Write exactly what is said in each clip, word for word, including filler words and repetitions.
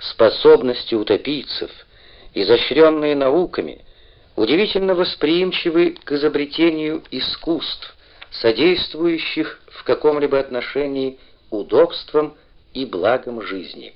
способности утопийцев, изощренные науками, удивительно восприимчивы к изобретению искусств, содействующих в каком-либо отношении удобствам и благам жизни.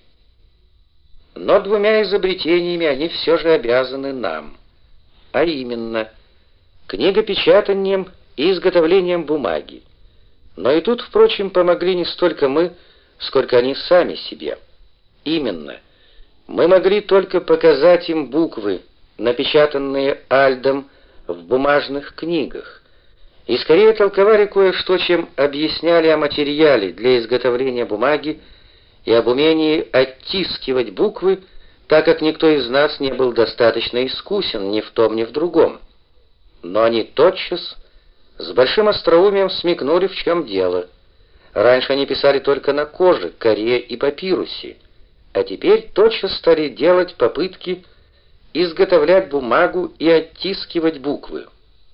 Но двумя изобретениями они все же обязаны нам, а именно книгопечатанием и изготовлением бумаги. Но и тут, впрочем, помогли не столько мы, сколько они сами себе. Именно, мы могли только показать им буквы, напечатанные Альдом в бумажных книгах, и скорее толковали кое-что, чем объясняли о материале для изготовления бумаги и об умении оттискивать буквы, так как никто из нас не был достаточно искусен ни в том, ни в другом. Но они тотчас с большим остроумием смекнули, в чем дело. Раньше они писали только на коже, коре и папирусе, а теперь тотчас стали делать попытки изготовлять бумагу и оттискивать буквы.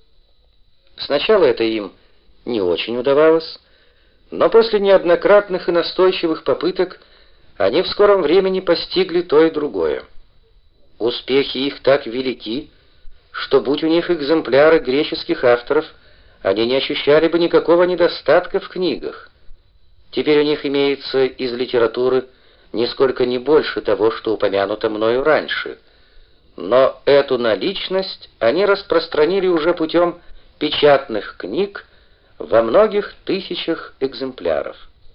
Сначала это им не очень удавалось, но после неоднократных и настойчивых попыток они в скором времени постигли то и другое. Успехи их так велики, что, будь у них экземпляры греческих авторов, они не ощущали бы никакого недостатка в книгах. Теперь у них имеется из литературы нисколько не больше того, что упомянуто мною раньше. Но эту наличность они распространили уже путем печатных книг во многих тысячах экземпляров.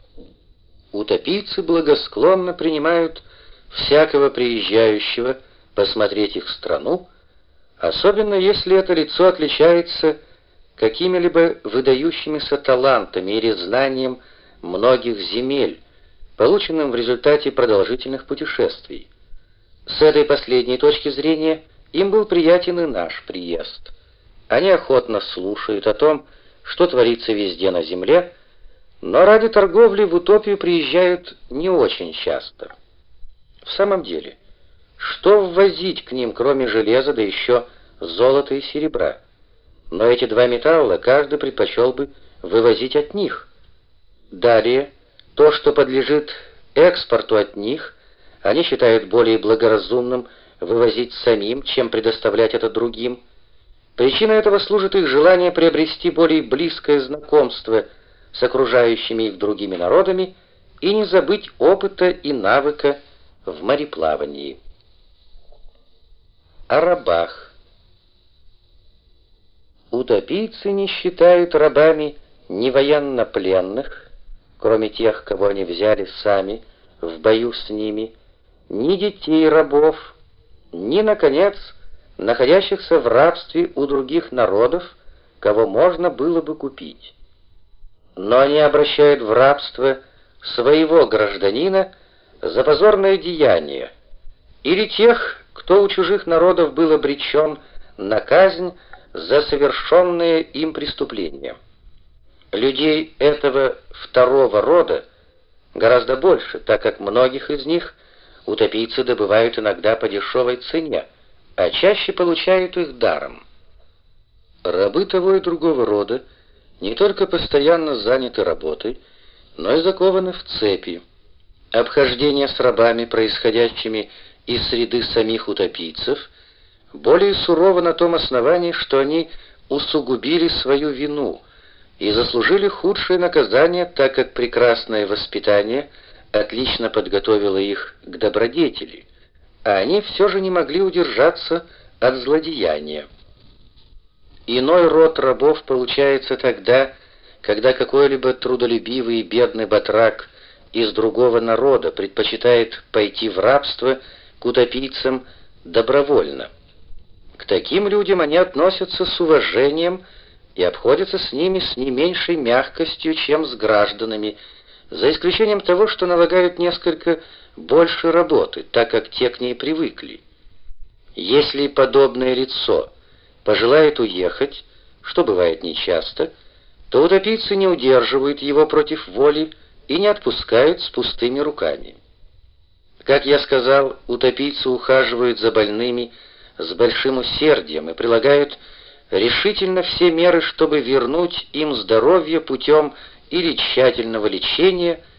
Утопийцы благосклонно принимают всякого приезжающего посмотреть их страну, особенно если это лицо отличается какими-либо выдающимися талантами или знанием многих земель, полученным в результате продолжительных путешествий. С этой последней точки зрения им был приятен и наш приезд. Они охотно слушают о том, что творится везде на земле, но ради торговли в утопию приезжают не очень часто. В самом деле, что ввозить к ним, кроме железа, да еще золота и серебра? Но эти два металла каждый предпочел бы вывозить от них. Далее, то, что подлежит экспорту от них, они считают более благоразумным вывозить самим, чем предоставлять это другим. Причиной этого служит их желание приобрести более близкое знакомство с окружающими их другими народами и не забыть опыта и навыка в мореплавании. О рабах. Утопийцы не считают рабами ни военнопленных, кроме тех, кого они взяли сами в бою с ними, ни детей рабов, ни, наконец, находящихся в рабстве у других народов, кого можно было бы купить. Но они обращают в рабство своего гражданина за позорное деяние, или тех, кто у чужих народов был обречен на казнь за совершенные им преступления. Людей этого второго рода гораздо больше, так как многих из них утопийцы добывают иногда по дешевой цене, а чаще получают их даром. Рабы того и другого рода не только постоянно заняты работой, но и закованы в цепи. Обхождение с рабами, происходящими из среды самих утопийцев, более сурово на том основании, что они усугубили свою вину и заслужили худшее наказание, так как прекрасное воспитание отлично подготовило их к добродетели, а они все же не могли удержаться от злодеяния. Иной род рабов получается тогда, когда какой-либо трудолюбивый и бедный батрак из другого народа предпочитает пойти в рабство к утопийцам добровольно. К таким людям они относятся с уважением и обходятся с ними с не меньшей мягкостью, чем с гражданами, за исключением того, что налагают несколько больше работы, так как те к ней привыкли. Если подобное лицо пожелает уехать, что бывает нечасто, то утопийцы не удерживают его против воли и не отпускают с пустыми руками. Как я сказал, утопийцы ухаживают за больными с большим усердием и прилагают решительно все меры, чтобы вернуть им здоровье путем или тщательного лечения,